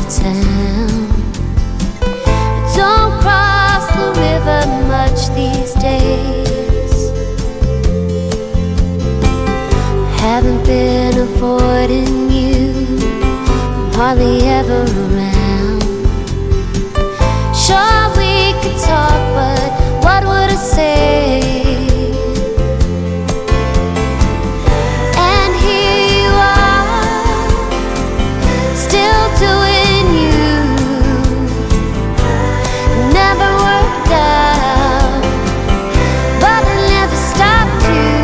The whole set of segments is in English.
town. Don't cross the river much these days. Haven't been avoiding you, I'm hardly ever around. Sure, we could talk, but what would I say? And here you are, still doing you. Never worked out, but I never stopped you.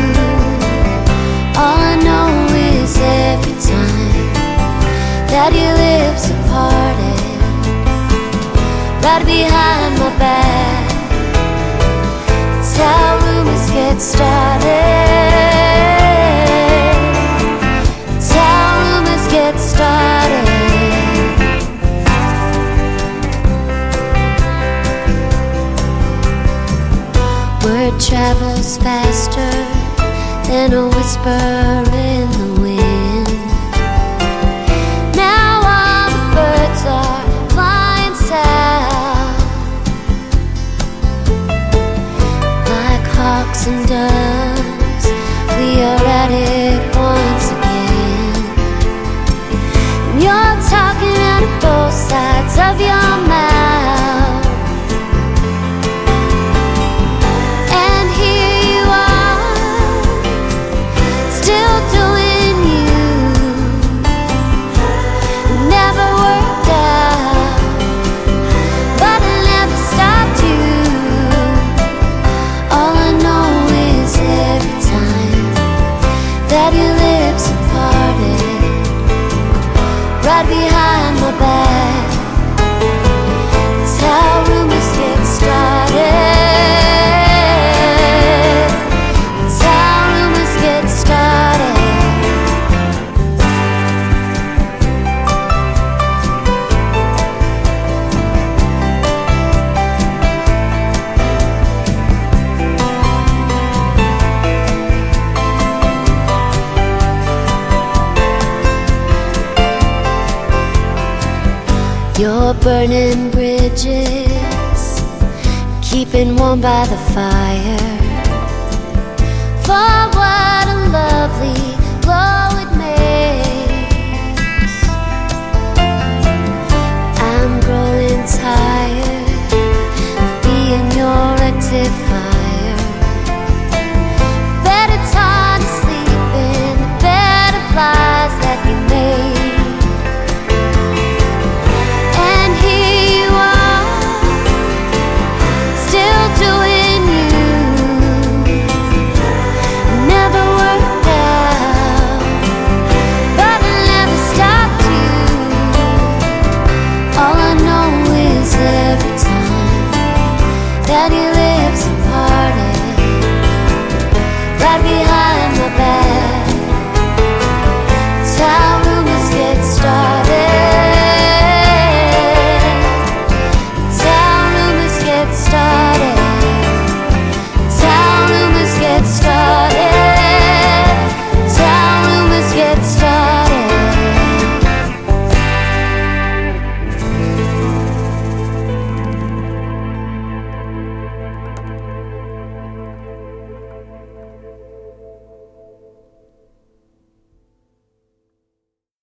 All I know is every time that your lips are parted, right behind my back, it's how rumors get started. It's how rumors get started. Word travels faster than a whisper in the wind. Now all the birds are flying south, like hawks and doves. We are at it once again. And you're talking out of both sides of your mouth. And here you are, still doing you. Never worked out, but I never stopped you. All I know is every time that your lips are parted, right behind my back, it's how rumors get started. It's how rumors get started. You're burning bridges, keeping warm by the fire. For what a lovely glow it made.